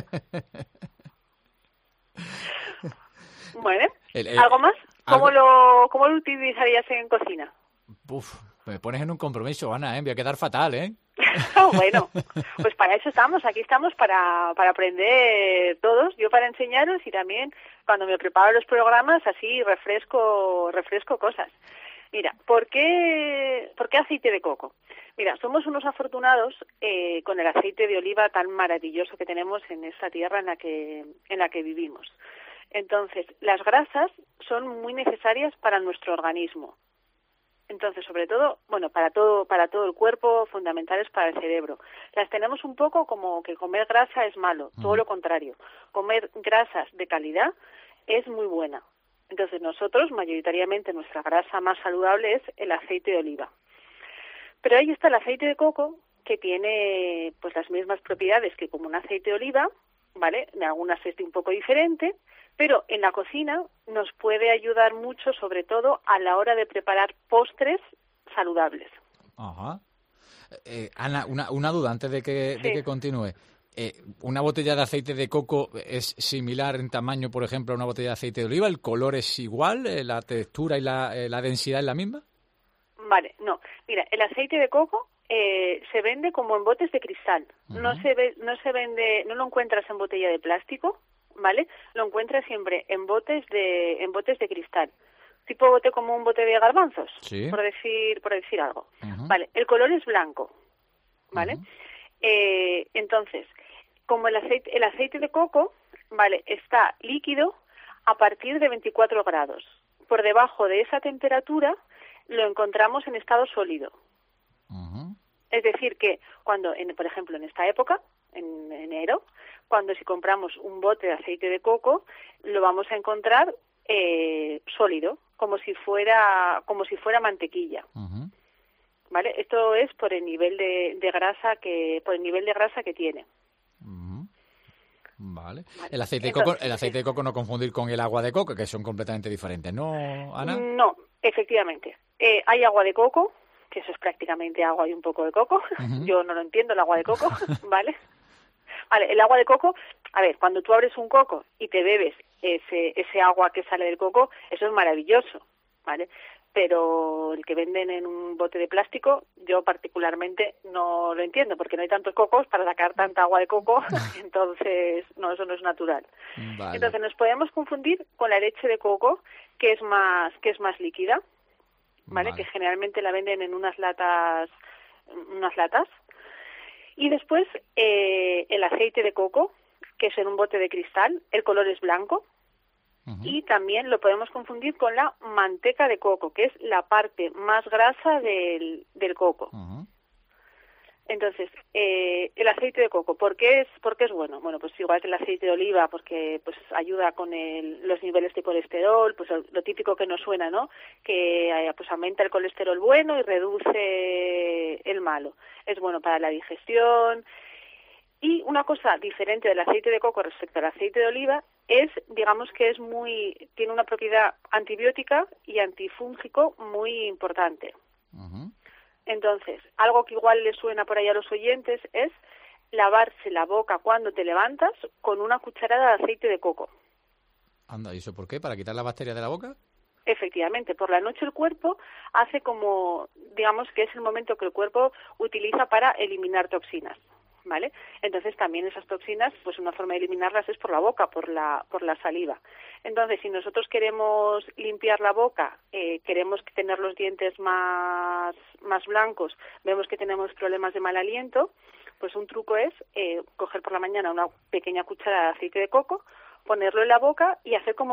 Bueno, ¿algo más? ¿Cómo lo utilizarías en cocina? Uf, me pones en un compromiso, Ana, voy a quedar fatal, ¿eh? Bueno, pues para eso estamos, aquí estamos para aprender todos, yo para enseñaros y también cuando me preparo los programas así refresco cosas. Mira, ¿por qué aceite de coco? Mira, somos unos afortunados con el aceite de oliva tan maravilloso que tenemos en esta tierra en la que vivimos. Entonces, las grasas son muy necesarias para nuestro organismo. Entonces, sobre todo, bueno, para todo el cuerpo, fundamentales para el cerebro. Las tenemos un poco como que comer grasa es malo, todo lo contrario. Comer grasas de calidad es muy buena. Entonces, nosotros, mayoritariamente, nuestra grasa más saludable es el aceite de oliva. Pero ahí está el aceite de coco, que tiene pues las mismas propiedades que como un aceite de oliva, ¿vale? En algunas es un poco diferente, pero en la cocina nos puede ayudar mucho, sobre todo a la hora de preparar postres saludables. Ajá. Ana, una duda antes de que continúe. ¿Una botella de aceite de coco es similar en tamaño, por ejemplo, a una botella de aceite de oliva? ¿El color es igual? ¿La textura y la densidad es la misma? Vale, no. Mira, el aceite de coco se vende como en botes de cristal. No lo encuentras en botella de plástico, ¿vale? Lo encuentras siempre en botes de cristal. Tipo bote como un bote de garbanzos, sí, por decir algo. Vale, el color es blanco, ¿vale? Entonces, como el aceite de coco, vale, está líquido a partir de 24 grados. Por debajo de esa temperatura lo encontramos en estado sólido. Es decir que cuando, por ejemplo, en esta época, en enero, si compramos un bote de aceite de coco, lo vamos a encontrar sólido, como si fuera mantequilla. ¿Vale? Esto es por el nivel de grasa que tiene. Vale. El aceite de coco no confundir con el agua de coco, que son completamente diferentes, ¿no, Ana? No, efectivamente. Hay agua de coco, que eso es prácticamente agua y un poco de coco. Yo no lo entiendo, el agua de coco, ¿vale? Vale, el agua de coco, a ver, cuando tú abres un coco y te bebes ese agua que sale del coco, eso es maravilloso, ¿vale? Pero el que venden en un bote de plástico, yo particularmente no lo entiendo, porque no hay tantos cocos para sacar tanta agua de coco, entonces, no, eso no es natural. Vale. Entonces, nos podemos confundir con la leche de coco, que es más líquida, ¿vale? Que generalmente la venden en unas latas. Y después, el aceite de coco, que es en un bote de cristal, el color es blanco. Y también lo podemos confundir con la manteca de coco, que es la parte más grasa del coco. Entonces, el aceite de coco, ¿por qué es bueno? Bueno, pues igual que el aceite de oliva, porque pues ayuda con los niveles de colesterol, pues lo típico que nos suena, ¿no? Que pues aumenta el colesterol bueno y reduce el malo. Es bueno para la digestión. Y una cosa diferente del aceite de coco respecto al aceite de oliva es, digamos que tiene una propiedad antibiótica y antifúngico muy importante. Entonces, algo que igual le suena por ahí a los oyentes es lavarse la boca cuando te levantas con una cucharada de aceite de coco. Anda, ¿y eso por qué? ¿Para quitar la bacteria de la boca? Efectivamente, por la noche el cuerpo hace como, digamos que es el momento que el cuerpo utiliza para eliminar toxinas, ¿vale? Entonces también esas toxinas, pues una forma de eliminarlas es por la boca, por la saliva. Entonces, si nosotros queremos limpiar la boca, queremos tener los dientes más blancos, vemos que tenemos problemas de mal aliento, pues un truco es coger por la mañana una pequeña cucharada de aceite de coco, ponerlo en la boca y hacer como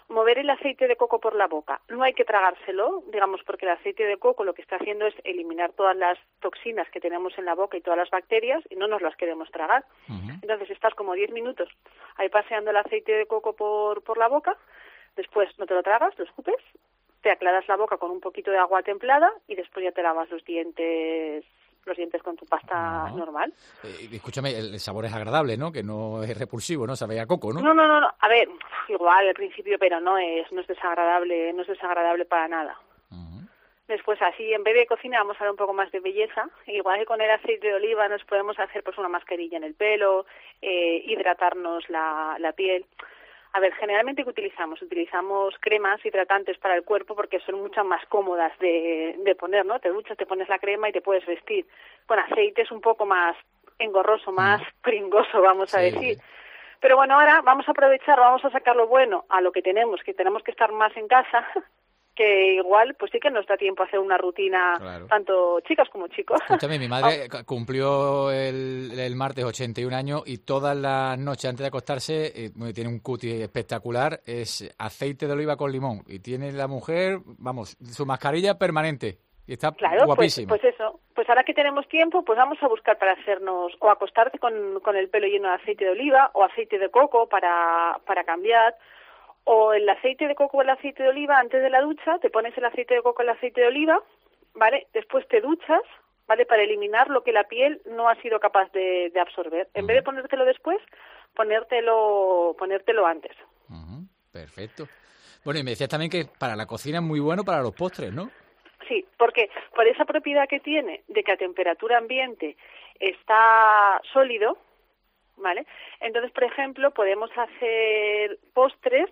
mover el aceite de coco por la boca. No hay que tragárselo, digamos, porque el aceite de coco lo que está haciendo es eliminar todas las toxinas que tenemos en la boca y todas las bacterias y no nos las queremos tragar. Entonces estás como 10 minutos ahí paseando el aceite de coco por la boca, después no te lo tragas, lo escupes, te aclaras la boca con un poquito de agua templada y después ya te lavas los dientes con tu pasta normal. Escúchame, el sabor es agradable, ¿no? Que no es repulsivo, ¿no? Sabe a coco, ¿no? No. A ver, igual al principio, pero no es desagradable para nada. Después, así, en vez de cocina, vamos a ver un poco más de belleza. Igual que con el aceite de oliva nos podemos hacer pues una mascarilla en el pelo, hidratarnos la piel. A ver, generalmente ¿qué utilizamos? Utilizamos cremas hidratantes para el cuerpo porque son mucho más cómodas de poner, ¿no? Te duchas, te pones la crema y te puedes vestir. Con aceite es un poco más engorroso, más pringoso, vamos a decir. Pero bueno, ahora vamos a aprovechar, vamos a sacar lo bueno a lo que tenemos que estar más en casa, que igual pues sí que nos da tiempo a hacer una rutina, tanto chicas como chicos. Escúchame, mi madre cumplió el martes 81 años y todas las noches antes de acostarse, tiene un cutis espectacular, es aceite de oliva con limón y tiene la mujer, vamos, su mascarilla permanente y está guapísima. Pues eso, pues ahora que tenemos tiempo, pues vamos a buscar para hacernos, o acostarte con el pelo lleno de aceite de oliva o aceite de coco para cambiar. O el aceite de coco o el aceite de oliva antes de la ducha, te pones el aceite de coco o el aceite de oliva, ¿vale? Después te duchas, ¿vale? Para eliminar lo que la piel no ha sido capaz de absorber. En vez de ponértelo después, ponértelo antes. Perfecto. Bueno, y me decías también que para la cocina es muy bueno para los postres, ¿no? Sí, porque por esa propiedad que tiene de que a temperatura ambiente está sólido, ¿vale? Entonces, por ejemplo, podemos hacer postres,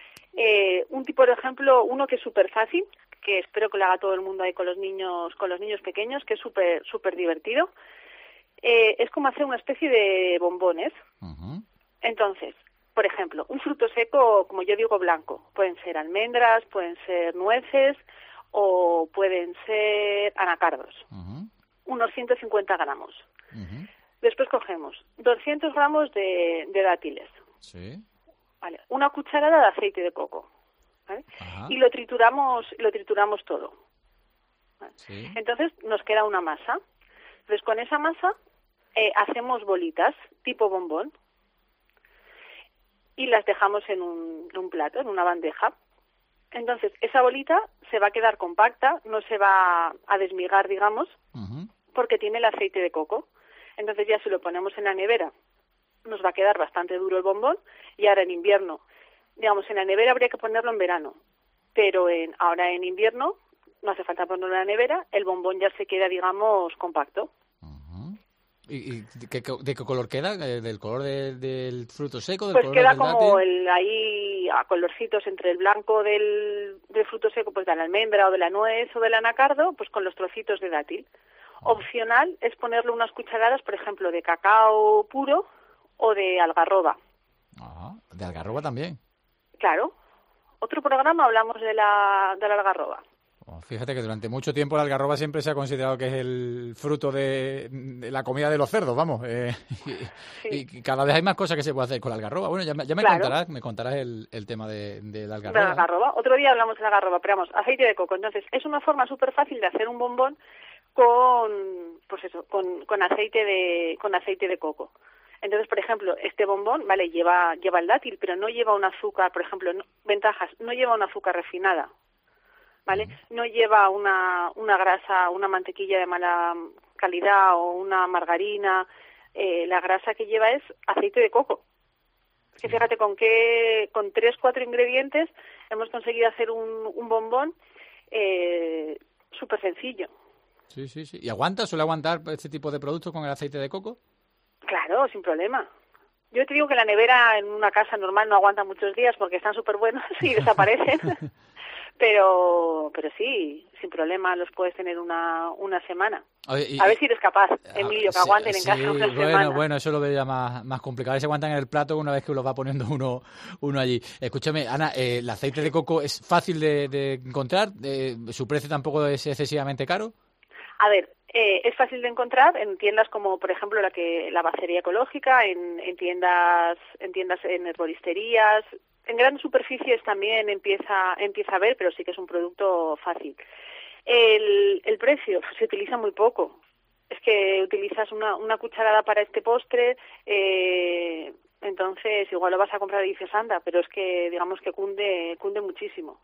un tipo de ejemplo, uno que es súper fácil, que espero que lo haga todo el mundo ahí con los niños pequeños, que es súper divertido. Es como hacer una especie de bombones. Entonces, por ejemplo, un fruto seco, como yo digo, blanco. Pueden ser almendras, pueden ser nueces o pueden ser anacardos. Unos 150 gramos. Después cogemos 200 gramos de dátiles. Sí. Vale. Una cucharada de aceite de coco. ¿Vale? Y lo trituramos todo. ¿Vale? Sí. Entonces nos queda una masa. Entonces con esa masa hacemos bolitas tipo bombón y las dejamos en un plato, en una bandeja. Entonces esa bolita se va a quedar compacta, no se va a desmigar, digamos, porque tiene el aceite de coco. Entonces ya si lo ponemos en la nevera nos va a quedar bastante duro el bombón y ahora en invierno, digamos en la nevera habría que ponerlo en verano, pero ahora en invierno no hace falta ponerlo en la nevera, el bombón ya se queda, digamos, compacto. ¿Y de qué color queda? ¿Del color del fruto seco? Pues queda como ahí a colorcitos entre el blanco del fruto seco, pues de la almendra o de la nuez o del anacardo, pues con los trocitos de dátil. Opcional es ponerle unas cucharadas, por ejemplo, de cacao puro o de algarroba. ¿De algarroba también? Claro. Otro programa hablamos de la algarroba. Fíjate que durante mucho tiempo la algarroba siempre se ha considerado que es el fruto de la comida de los cerdos, vamos. Y cada vez hay más cosas que se puede hacer con la algarroba. Bueno, ya me contarás el tema de la algarroba. De la algarroba. Otro día hablamos de la algarroba, pero vamos, aceite de coco. Entonces, es una forma súper fácil de hacer un bombón con aceite de coco. Entonces, por ejemplo, este bombón, vale, lleva el dátil, pero no lleva un azúcar, por ejemplo, ventajas, no lleva un azúcar refinada, ¿vale? No lleva una grasa, una mantequilla de mala calidad o una margarina. La grasa que lleva es aceite de coco. Que fíjate con 3-4 ingredientes hemos conseguido hacer un bombón súper sencillo. Sí. ¿Y suele aguantar este tipo de productos con el aceite de coco? Claro, sin problema. Yo te digo que la nevera en una casa normal no aguanta muchos días porque están súper buenos y desaparecen. pero sí, sin problema los puedes tener una semana. Oye, a ver si eres capaz, Emilio, que aguanten en casa una semana. Bueno, eso lo veo ya más complicado. A ver si aguantan en el plato una vez que los va poniendo uno allí. Escúchame, Ana, ¿el aceite de coco es fácil de encontrar? ¿Su precio tampoco es excesivamente caro? A ver, es fácil de encontrar en tiendas como, por ejemplo, la Bacería Ecológica, en tiendas, en herboristerías. En grandes superficies también empieza a ver, pero sí que es un producto fácil. El precio se utiliza muy poco. Es que utilizas una cucharada para este postre, entonces igual lo vas a comprar y dices anda, pero es que digamos que cunde muchísimo.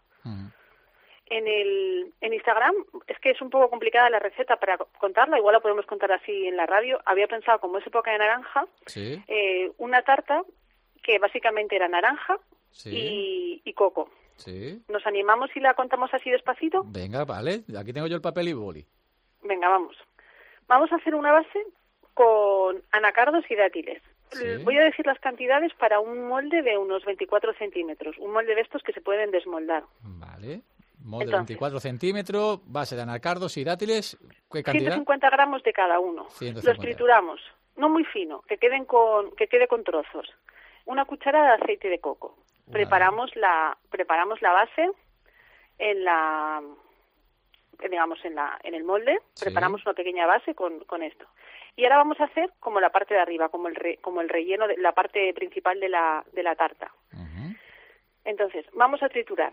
En Instagram es que es un poco complicada la receta para contarla, igual la podemos contar así en la radio. Había pensado, como es época de naranja, una tarta que básicamente era naranja y coco. ¿Nos animamos y la contamos así despacito? Venga, vale, aquí tengo yo el papel y boli. Venga, vamos. Vamos a hacer una base con anacardos y dátiles. Voy a decir las cantidades para un molde de unos 24 centímetros. Un molde de estos que se pueden desmoldar. Vale. Molde de 24 centímetros, base de anacardos y dátiles. ¿Qué cantidad? 150 gramos de cada uno. 150. Los trituramos. No muy fino, que quede con trozos. Una cucharada de aceite de coco. Preparamos la base en el molde. Preparamos una pequeña base con esto. Y ahora vamos a hacer como la parte de arriba, como el relleno de la parte principal de la tarta. Entonces, vamos a triturar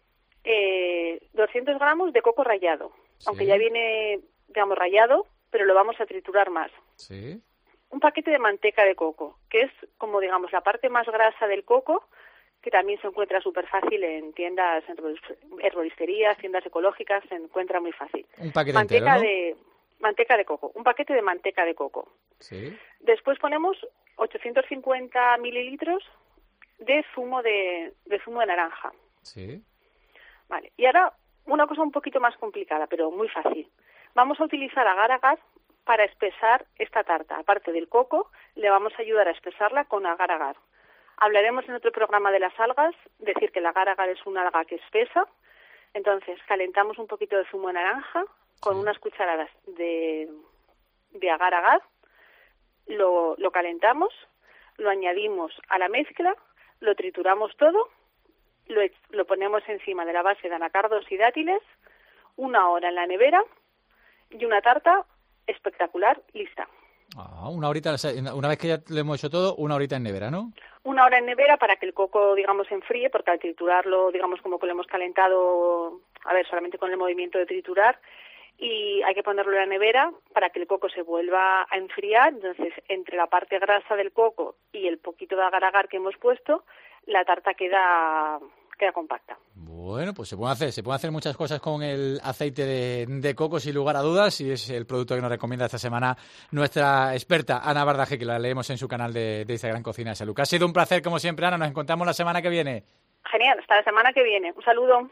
200 gramos de coco rallado, aunque ya viene, digamos, rallado, pero lo vamos a triturar más. Un paquete de manteca de coco, que es como, digamos, la parte más grasa del coco, que también se encuentra súper fácil en tiendas, en herboristerías, tiendas ecológicas, se encuentra muy fácil. Un paquete entero, ¿no? Manteca de coco, un paquete de manteca de coco. Después ponemos 850 mililitros de zumo de naranja. Vale. Y ahora una cosa un poquito más complicada, pero muy fácil. Vamos a utilizar agar-agar para espesar esta tarta. Aparte del coco, le vamos a ayudar a espesarla con agar-agar. Hablaremos en otro programa de las algas, decir que el agar-agar es una alga que espesa. Entonces, calentamos un poquito de zumo de naranja con unas cucharadas de agar-agar, lo calentamos, lo añadimos a la mezcla, lo trituramos todo, lo ponemos encima de la base de anacardos y dátiles, 1 hora en la nevera y una tarta espectacular lista. Una horita, una vez que ya lo hemos hecho todo, 1 horita en nevera, ¿no? 1 hora en nevera para que el coco, digamos, se enfríe, porque al triturarlo, digamos, como que lo hemos calentado, solamente con el movimiento de triturar, y hay que ponerlo en la nevera para que el coco se vuelva a enfriar. Entonces, entre la parte grasa del coco y el poquito de agar-agar que hemos puesto, la tarta queda compacta. Bueno, pues se pueden hacer muchas cosas con el aceite de coco, sin lugar a dudas, y es el producto que nos recomienda esta semana nuestra experta Ana Bardaje, que la leemos en su canal de Instagram Cocina de Salud. Ha sido un placer, como siempre, Ana. Nos encontramos la semana que viene. Genial, hasta la semana que viene. Un saludo.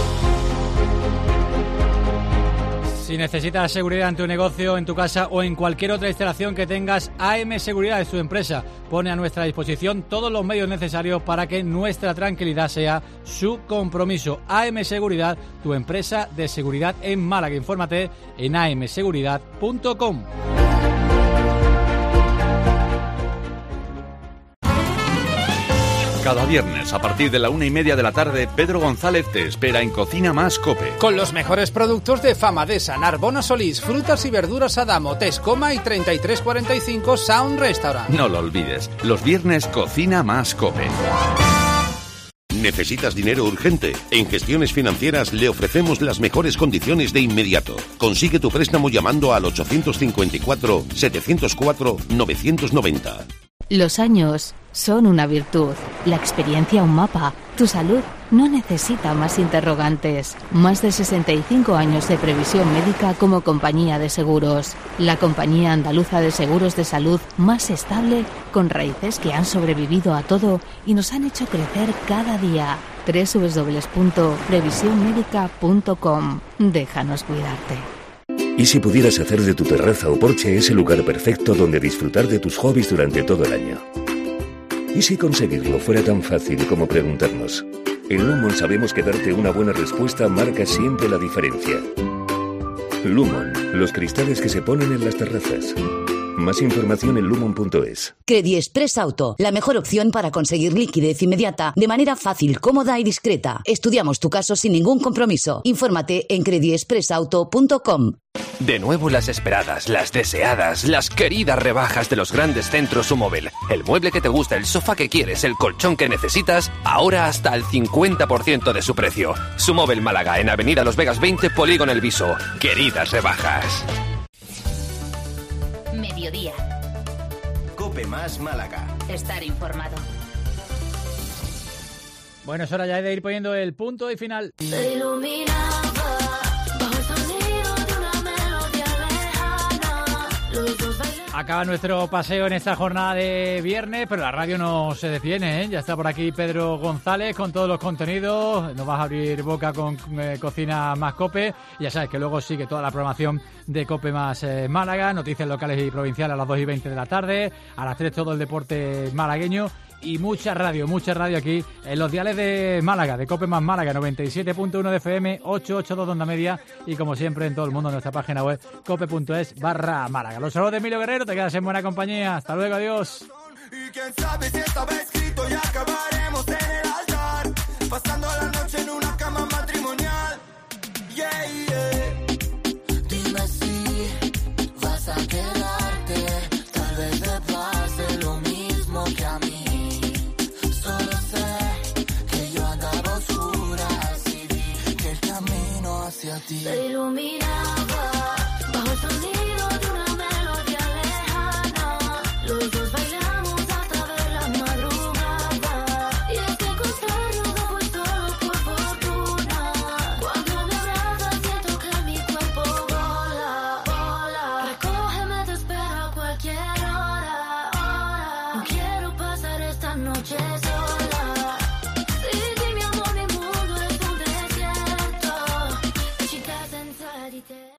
Si necesitas seguridad en tu negocio, en tu casa o en cualquier otra instalación que tengas, AM Seguridad es tu empresa. Pone a nuestra disposición todos los medios necesarios para que nuestra tranquilidad sea su compromiso. AM Seguridad, tu empresa de seguridad en Málaga. Infórmate en amseguridad.com. Cada viernes, a partir de la 1:30 de la tarde, Pedro González te espera en Cocina Más COPE. Con los mejores productos de Famadesa, Narbona Solís, frutas y verduras Adamo, Tescoma y 3345 Sound Restaurant. No lo olvides, los viernes Cocina Más COPE. ¿Necesitas dinero urgente? En Gestiones Financieras le ofrecemos las mejores condiciones de inmediato. Consigue tu préstamo llamando al 854-704-990. Los años son una virtud, la experiencia un mapa. Tu salud no necesita más interrogantes. Más de 65 años de previsión médica como compañía de seguros. La compañía andaluza de seguros de salud más estable, con raíces que han sobrevivido a todo y nos han hecho crecer cada día. www.previsionmedica.com. Déjanos cuidarte. ¿Y si pudieras hacer de tu terraza o porche ese lugar perfecto donde disfrutar de tus hobbies durante todo el año? ¿Y si conseguirlo fuera tan fácil como preguntarnos? En Lumon sabemos que darte una buena respuesta marca siempre la diferencia. Lumon, los cristales que se ponen en las terrazas. Más información en lumon.es. Credit Express Auto, la mejor opción para conseguir liquidez inmediata de manera fácil, cómoda y discreta. Estudiamos tu caso sin ningún compromiso. Infórmate en creditexpressauto.com. De nuevo las esperadas, las deseadas, las queridas rebajas de los grandes centros Sumóvel. El mueble que te gusta, el sofá que quieres, el colchón que necesitas, ahora hasta el 50% de su precio. Sumóvel Málaga, en Avenida Los Vegas 20, Polígono El Viso. Queridas rebajas. Mediodía. Cope Más Málaga. Estar informado. Bueno, es hora ya de ir poniendo el punto y final. Se iluminaba bajo el sonido de una melodía lejana. Los dos bailan. Acaba nuestro paseo en esta jornada de viernes, pero la radio no se detiene, ¿eh? Ya está por aquí Pedro González con todos los contenidos. Nos vas a abrir boca con Cocina Más Cope. Y ya sabes que luego sigue toda la programación de Cope Más Málaga, noticias locales y provinciales a las 2:20 de la tarde, a las 3 todo el deporte malagueño. Y mucha radio aquí en los diales de Málaga, de Cope Más Málaga, 97.1 de FM, 882 de onda media y como siempre en todo el mundo en nuestra página web cope.es/Málaga. Los saludos de Emilio Guerrero, te quedas en buena compañía. Hasta luego, adiós. Y quién sabe si estaba escrito y acabaremos en el altar, pasando la noche en una cama matrimonial. Yeah, yeah. Dime si vas a quedarte, tal vez te pase lo mismo que a mí. Solo sé que yo andaba oscuras y vi que el camino hacia ti Se iluminaba bajo el sonido de una melodía lejana. Los dos bailamos hasta ver la madrugada. Y es que encontrarnos no fue solo por fortuna. Cuando me abrazas siento que mi cuerpo vola, vola. Recógeme, te espero a cualquier hora, hora. No quiero pasar esta noche